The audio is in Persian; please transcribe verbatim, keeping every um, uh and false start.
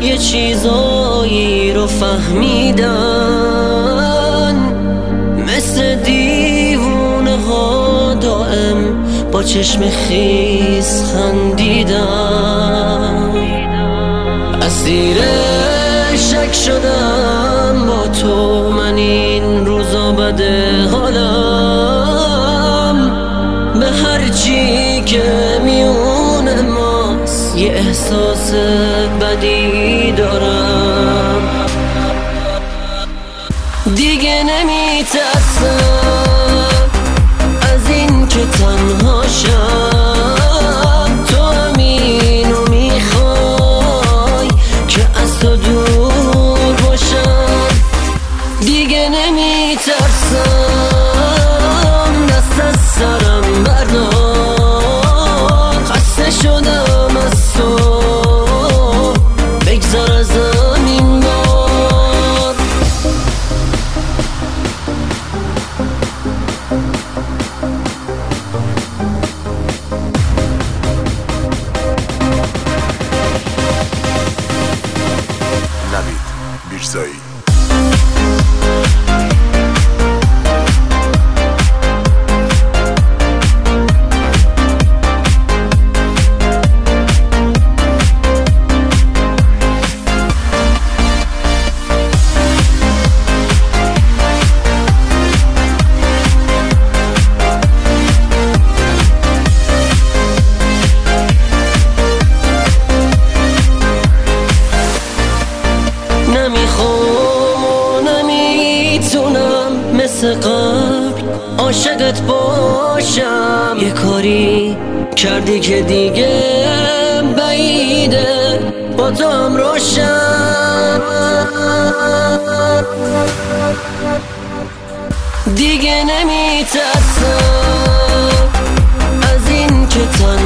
یه چیزایی رو فهمیدن، مثل دیوونه ها دائم با چشم خیس خندیدن. اسیر شک شدم با تو، من این روزا بده حالم، به هر چی که میون ماست یه احساس بدی دارم. دیگه نمیترسم از این که تنها شم، تو همینو میخوای که از تو دور باشم. دیگه نمیترسم، دست از سرم بردار، خسته شدم از تو، بگذار ازم این بار. نوید میرزایی. نمیخوام و نمیتونم مثل قبل عاشقت باشم، یه کاری کردی که دیگه بعیده با تو هم روشم. دیگه نمیترسم از این که تنها